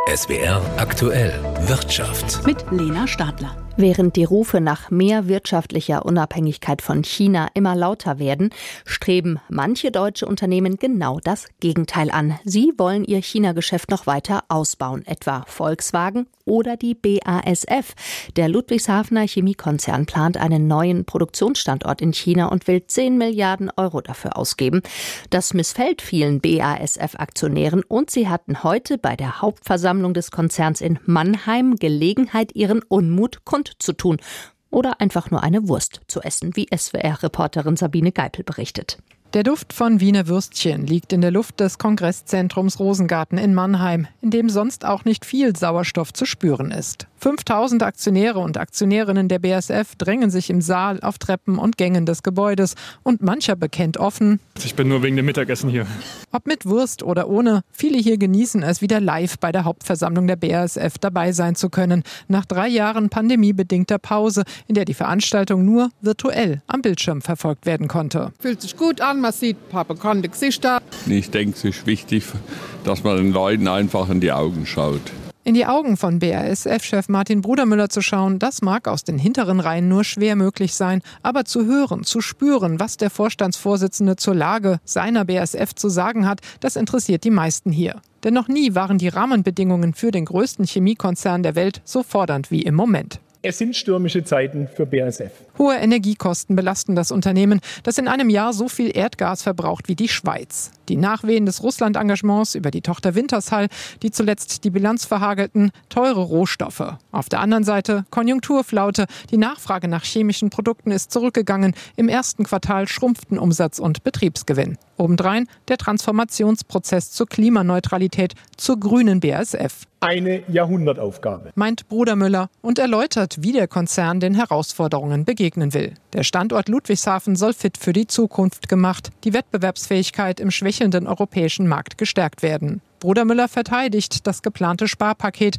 SWR aktuell Wirtschaft mit Lena Stadler. Während die Rufe nach mehr wirtschaftlicher Unabhängigkeit von China immer lauter werden, streben manche deutsche Unternehmen genau das Gegenteil an. Sie wollen ihr China-Geschäft noch weiter ausbauen, etwa Volkswagen oder die BASF. Der Ludwigshafener Chemiekonzern plant einen neuen Produktionsstandort in China und will 10 Milliarden Euro dafür ausgeben. Das missfällt vielen BASF-Aktionären und sie hatten heute bei der Hauptversammlung des Konzerns in Mannheim Gelegenheit, ihren Unmut kundzutun oder einfach nur eine Wurst zu essen, wie SWR-Reporterin Sabine Geipel berichtet. Der Duft von Wiener Würstchen liegt in der Luft des Kongresszentrums Rosengarten in Mannheim, in dem sonst auch nicht viel Sauerstoff zu spüren ist. 5000 Aktionäre und Aktionärinnen der BASF drängen sich im Saal, auf Treppen und Gängen des Gebäudes und mancher bekennt offen: Ich bin nur wegen dem Mittagessen hier. Ob mit Wurst oder ohne, viele hier genießen es, wieder live bei der Hauptversammlung der BASF dabei sein zu können. Nach 3 Jahren pandemiebedingter Pause, in der die Veranstaltung nur virtuell am Bildschirm verfolgt werden konnte. Fühlt sich gut an, man sieht ein paar bekannte Gesichter. Ich denke, es ist wichtig, dass man den Leuten einfach in die Augen schaut. In die Augen von BASF-Chef Martin Brudermüller zu schauen, das mag aus den hinteren Reihen nur schwer möglich sein. Aber zu hören, zu spüren, was der Vorstandsvorsitzende zur Lage seiner BASF zu sagen hat, das interessiert die meisten hier. Denn noch nie waren die Rahmenbedingungen für den größten Chemiekonzern der Welt so fordernd wie im Moment. Es sind stürmische Zeiten für BASF. Hohe Energiekosten belasten das Unternehmen, das in einem Jahr so viel Erdgas verbraucht wie die Schweiz. Die Nachwehen des Russland-Engagements über die Tochter Wintershall, die zuletzt die Bilanz verhagelten, teure Rohstoffe. Auf der anderen Seite Konjunkturflaute. Die Nachfrage nach chemischen Produkten ist zurückgegangen. Im ersten Quartal schrumpften Umsatz und Betriebsgewinn. Obendrein der Transformationsprozess zur Klimaneutralität, zur grünen BASF. Eine Jahrhundertaufgabe, meint Brudermüller und erläutert, wie der Konzern den Herausforderungen begegnen will. Der Standort Ludwigshafen soll fit für die Zukunft gemacht, die Wettbewerbsfähigkeit im schwächelnden europäischen Markt gestärkt werden. Brudermüller verteidigt das geplante Sparpaket.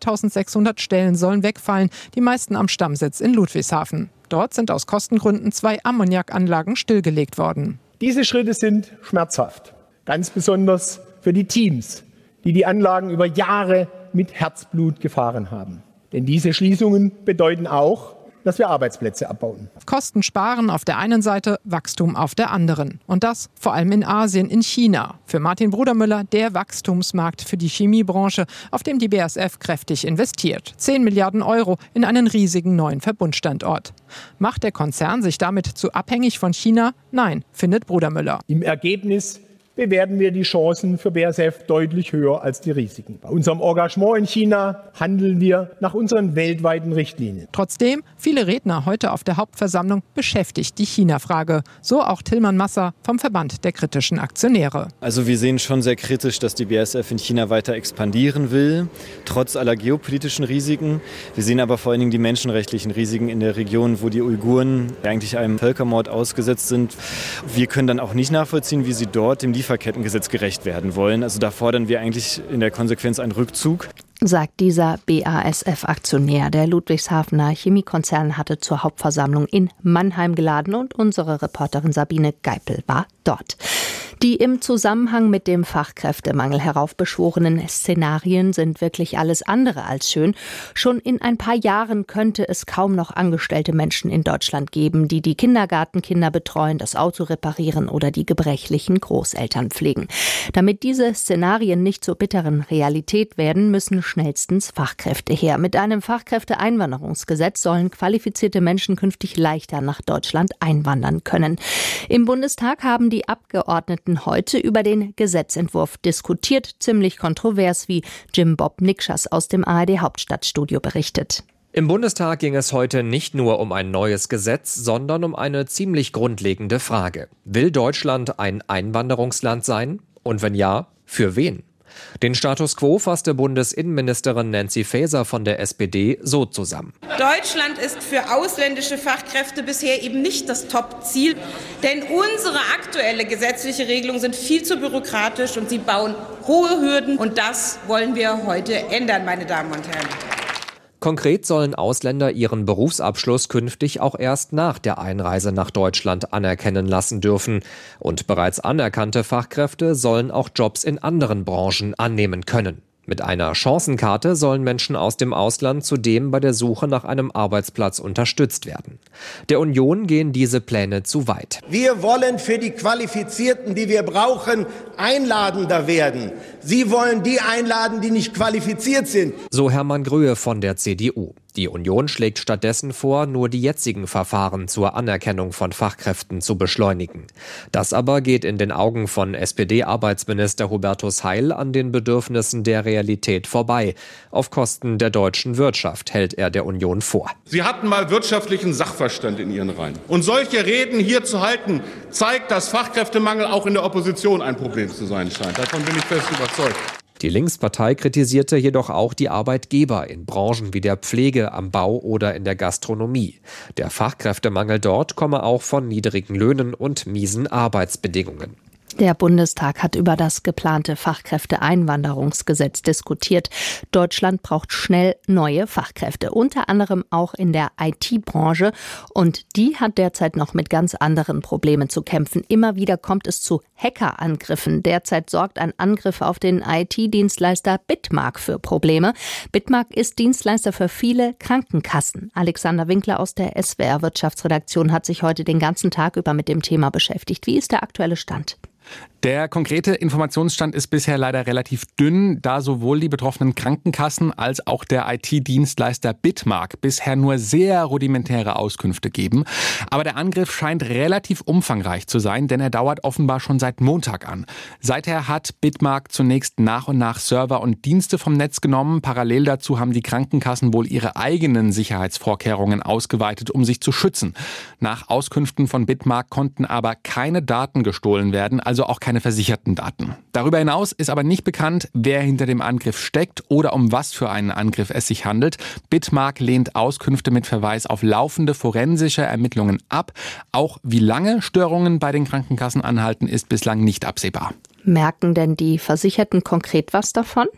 2600 Stellen sollen wegfallen, die meisten am Stammsitz in Ludwigshafen. Dort sind aus Kostengründen 2 Ammoniakanlagen stillgelegt worden. Diese Schritte sind schmerzhaft, ganz besonders für die Teams, die die Anlagen über Jahre mit Herzblut gefahren haben. Denn diese Schließungen bedeuten auch, dass wir Arbeitsplätze abbauen. Kosten sparen auf der einen Seite, Wachstum auf der anderen. Und das vor allem in Asien, in China. Für Martin Brudermüller der Wachstumsmarkt für die Chemiebranche, auf dem die BASF kräftig investiert. 10 Milliarden Euro in einen riesigen neuen Verbundstandort. Macht der Konzern sich damit zu abhängig von China? Nein, findet Brudermüller. Im Ergebnis bewerten wir die Chancen für BASF deutlich höher als die Risiken. Bei unserem Engagement in China handeln wir nach unseren weltweiten Richtlinien. Trotzdem, viele Redner heute auf der Hauptversammlung beschäftigt die China-Frage. So auch Tillmann Masser vom Verband der kritischen Aktionäre. Also wir sehen schon sehr kritisch, dass die BASF in China weiter expandieren will, trotz aller geopolitischen Risiken. Wir sehen aber vor allen Dingen die menschenrechtlichen Risiken in der Region, wo die Uiguren eigentlich einem Völkermord ausgesetzt sind. Wir können dann auch nicht nachvollziehen, wie sie dort dem Lieferkettengesetz gerecht werden wollen. Also da fordern wir eigentlich in der Konsequenz einen Rückzug. Sagt dieser BASF-Aktionär. Der Ludwigshafener Chemiekonzern hatte zur Hauptversammlung in Mannheim geladen und unsere Reporterin Sabine Geipel war dort. Die im Zusammenhang mit dem Fachkräftemangel heraufbeschworenen Szenarien sind wirklich alles andere als schön. Schon in ein paar Jahren könnte es kaum noch angestellte Menschen in Deutschland geben, die die Kindergartenkinder betreuen, das Auto reparieren oder die gebrechlichen Großeltern pflegen. Damit diese Szenarien nicht zur bitteren Realität werden, müssen schnellstens Fachkräfte her. Mit einem Fachkräfteeinwanderungsgesetz sollen qualifizierte Menschen künftig leichter nach Deutschland einwandern können. Im Bundestag haben die Abgeordneten heute über den Gesetzentwurf diskutiert, ziemlich kontrovers, wie Jim Bob Nikschas aus dem ARD Hauptstadtstudio berichtet. Im Bundestag ging es heute nicht nur um ein neues Gesetz, sondern um eine ziemlich grundlegende Frage. Will Deutschland ein Einwanderungsland sein? Und wenn ja, für wen? Den Status quo fasste Bundesinnenministerin Nancy Faeser von der SPD so zusammen. Deutschland ist für ausländische Fachkräfte bisher eben nicht das Top-Ziel, denn unsere aktuelle gesetzliche Regelungen sind viel zu bürokratisch und sie bauen hohe Hürden. Und das wollen wir heute ändern, meine Damen und Herren. Konkret sollen Ausländer ihren Berufsabschluss künftig auch erst nach der Einreise nach Deutschland anerkennen lassen dürfen. Und bereits anerkannte Fachkräfte sollen auch Jobs in anderen Branchen annehmen können. Mit einer Chancenkarte sollen Menschen aus dem Ausland zudem bei der Suche nach einem Arbeitsplatz unterstützt werden. Der Union gehen diese Pläne zu weit. Wir wollen für die Qualifizierten, die wir brauchen, einladender werden. Sie wollen die einladen, die nicht qualifiziert sind. So Hermann Gröhe von der CDU. Die Union schlägt stattdessen vor, nur die jetzigen Verfahren zur Anerkennung von Fachkräften zu beschleunigen. Das aber geht in den Augen von SPD-Arbeitsminister Hubertus Heil an den Bedürfnissen der Realität vorbei. Auf Kosten der deutschen Wirtschaft, hält er der Union vor. Sie hatten mal wirtschaftlichen Sachverstand in Ihren Reihen. Und solche Reden hier zu halten, zeigt, dass Fachkräftemangel auch in der Opposition ein Problem zu sein scheint. Davon bin ich fest überzeugt. Die Linkspartei kritisierte jedoch auch die Arbeitgeber in Branchen wie der Pflege, am Bau oder in der Gastronomie. Der Fachkräftemangel dort komme auch von niedrigen Löhnen und miesen Arbeitsbedingungen. Der Bundestag hat über das geplante Fachkräfteeinwanderungsgesetz diskutiert. Deutschland braucht schnell neue Fachkräfte, unter anderem auch in der IT-Branche. Und die hat derzeit noch mit ganz anderen Problemen zu kämpfen. Immer wieder kommt es zu Hackerangriffen. Derzeit sorgt ein Angriff auf den IT-Dienstleister Bitmark für Probleme. Bitmark ist Dienstleister für viele Krankenkassen. Alexander Winkler aus der SWR-Wirtschaftsredaktion hat sich heute den ganzen Tag über mit dem Thema beschäftigt. Wie ist der aktuelle Stand? Der konkrete Informationsstand ist bisher leider relativ dünn, da sowohl die betroffenen Krankenkassen als auch der IT-Dienstleister Bitmark bisher nur sehr rudimentäre Auskünfte geben. Aber der Angriff scheint relativ umfangreich zu sein, denn er dauert offenbar schon seit Montag an. Seither hat Bitmark zunächst nach und nach Server und Dienste vom Netz genommen. Parallel dazu haben die Krankenkassen wohl ihre eigenen Sicherheitsvorkehrungen ausgeweitet, um sich zu schützen. Nach Auskünften von Bitmark konnten aber keine Daten gestohlen werden, also auch keine versicherten Daten. Darüber hinaus ist aber nicht bekannt, wer hinter dem Angriff steckt oder um was für einen Angriff es sich handelt. Bitmark lehnt Auskünfte mit Verweis auf laufende forensische Ermittlungen ab. Auch wie lange Störungen bei den Krankenkassen anhalten, ist bislang nicht absehbar. Merken denn die Versicherten konkret was davon?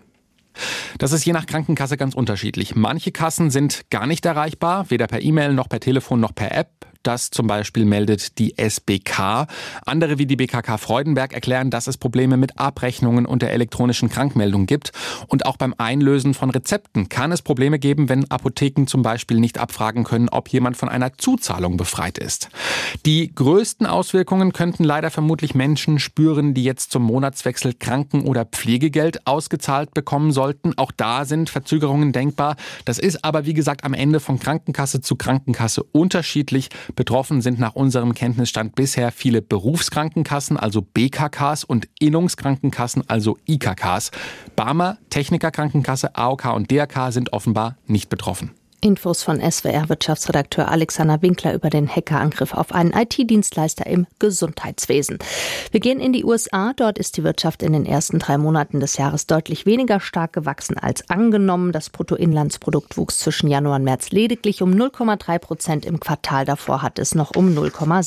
Das ist je nach Krankenkasse ganz unterschiedlich. Manche Kassen sind gar nicht erreichbar, weder per E-Mail noch per Telefon noch per App. Das zum Beispiel meldet die SBK. Andere wie die BKK Freudenberg erklären, dass es Probleme mit Abrechnungen und der elektronischen Krankmeldung gibt. Und auch beim Einlösen von Rezepten kann es Probleme geben, wenn Apotheken zum Beispiel nicht abfragen können, ob jemand von einer Zuzahlung befreit ist. Die größten Auswirkungen könnten leider vermutlich Menschen spüren, die jetzt zum Monatswechsel Kranken- oder Pflegegeld ausgezahlt bekommen sollten. Auch da sind Verzögerungen denkbar. Das ist aber, wie gesagt, am Ende von Krankenkasse zu Krankenkasse unterschiedlich. Betroffen sind nach unserem Kenntnisstand bisher viele Berufskrankenkassen, also BKKs, und Innungskrankenkassen, also IKKs. Barmer, Technikerkrankenkasse, AOK und DRK sind offenbar nicht betroffen. Infos von SWR-Wirtschaftsredakteur Alexander Winkler über den Hackerangriff auf einen IT-Dienstleister im Gesundheitswesen. Wir gehen in die USA. Dort ist die Wirtschaft in den ersten 3 Monaten des Jahres deutlich weniger stark gewachsen als angenommen. Das Bruttoinlandsprodukt wuchs zwischen Januar und März lediglich um 0,3%. Im Quartal davor hat es noch um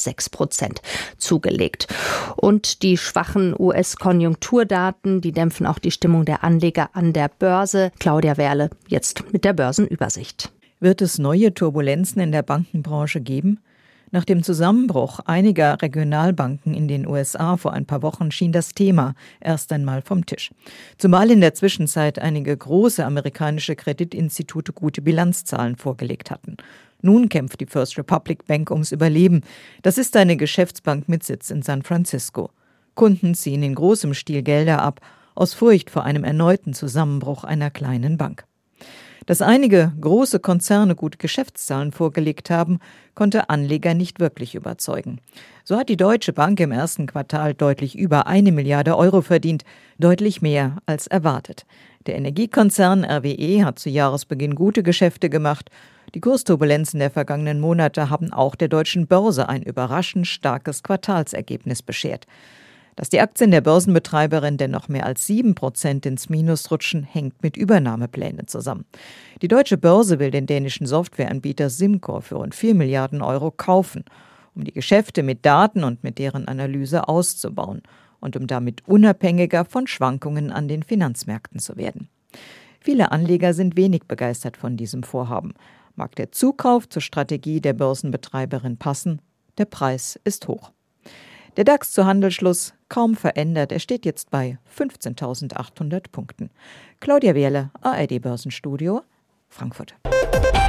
0,6% zugelegt. Und die schwachen US-Konjunkturdaten, die dämpfen auch die Stimmung der Anleger an der Börse. Claudia Werle jetzt mit der Börsenübersicht. Wird es neue Turbulenzen in der Bankenbranche geben? Nach dem Zusammenbruch einiger Regionalbanken in den USA vor ein paar Wochen schien das Thema erst einmal vom Tisch. Zumal in der Zwischenzeit einige große amerikanische Kreditinstitute gute Bilanzzahlen vorgelegt hatten. Nun kämpft die First Republic Bank ums Überleben. Das ist eine Geschäftsbank mit Sitz in San Francisco. Kunden ziehen in großem Stil Gelder ab, aus Furcht vor einem erneuten Zusammenbruch einer kleinen Bank. Dass einige große Konzerne gute Geschäftszahlen vorgelegt haben, konnte Anleger nicht wirklich überzeugen. So hat die Deutsche Bank im ersten Quartal deutlich über 1 Milliarde Euro verdient, deutlich mehr als erwartet. Der Energiekonzern RWE hat zu Jahresbeginn gute Geschäfte gemacht. Die Kursturbulenzen der vergangenen Monate haben auch der deutschen Börse ein überraschend starkes Quartalsergebnis beschert. Dass die Aktien der Börsenbetreiberin dennoch mehr als 7% ins Minus rutschen, hängt mit Übernahmeplänen zusammen. Die Deutsche Börse will den dänischen Softwareanbieter SimCorp für rund 4 Milliarden Euro kaufen, um die Geschäfte mit Daten und mit deren Analyse auszubauen und um damit unabhängiger von Schwankungen an den Finanzmärkten zu werden. Viele Anleger sind wenig begeistert von diesem Vorhaben. Mag der Zukauf zur Strategie der Börsenbetreiberin passen, der Preis ist hoch. Der DAX zu Handelsschluss kaum verändert. Er steht jetzt bei 15.800 Punkten. Claudia Wehrle, ARD Börsenstudio, Frankfurt.